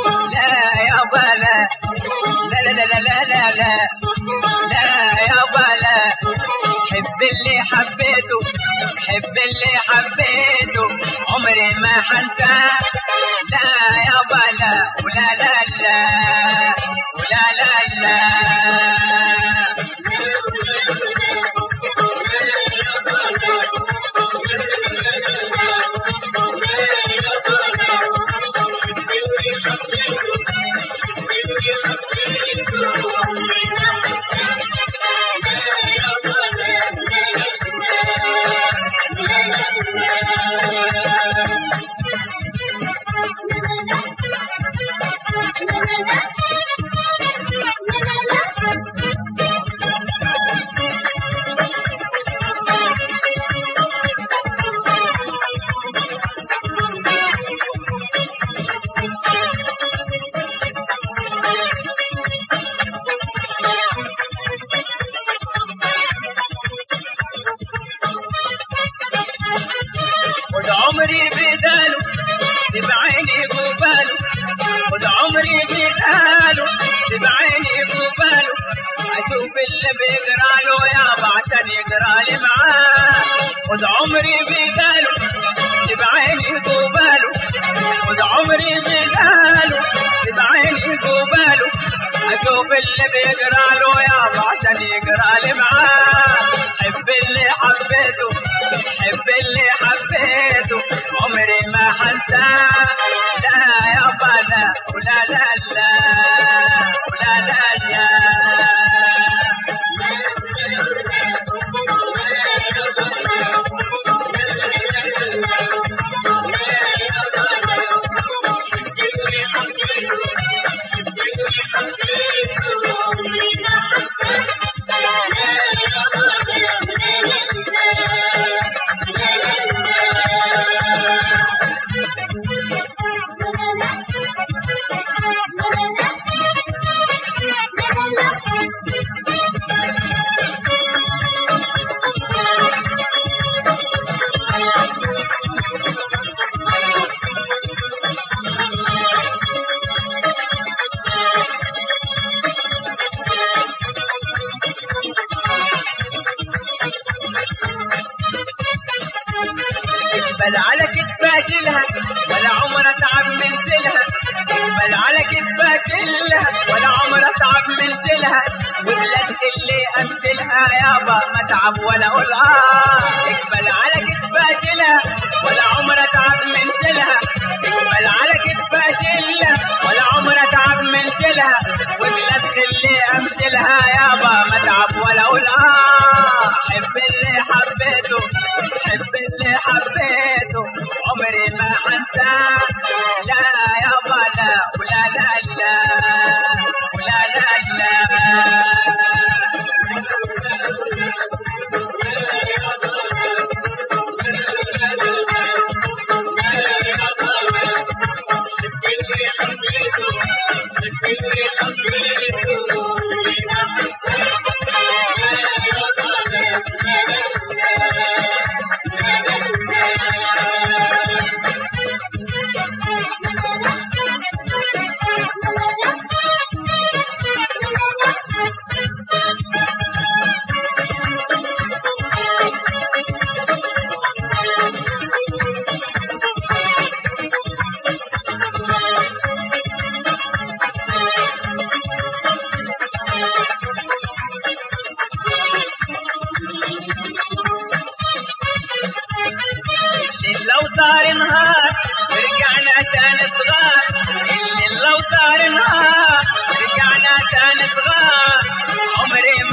لا يابا لا لا لا لا لا لا لا لا يابا لا حب اللي حبيته حب اللي حبيته عمري ما حنساه لا يابا لا ولا لا لا ولا لا لا عمري بداله سبعيني قباله خد عمري بداله سبعيني قباله اشوف اللي بيقراله يابا عشان يقرالي معاه خد عمري بداله سبعيني قباله خد عمري بداله سبعيني قباله اشوف اللي بيقراله يابا عشان يقرالي معاه حب اللي حبيته حب اللي حبيته عمري ما حنساه لا يابا لا ولا لا لا ولا لا لا بل على كتفها شيلها ولا عمرها تعب من شيلها بل على كتفها شيلها ولا عمرها تعب من شيلها وبلاد اللي امشيلها يابا ما تعب ولا اقول اقبل على كتفها شيلها ولا عمرها تعب من شيلها اقبل على كتفها شيلها ولا عمرها تعب من شيلها وبلاد اللي امشيلها يابا ما تعب ولا اقول حب اللي حبيته حب اللي حبيته عمري ما حنساه لا يابا لا ولا لا لا ولا لا لا صار نهار رجعنا تاني صغار اللي لو صار نهار رجعنا تاني صغار عمري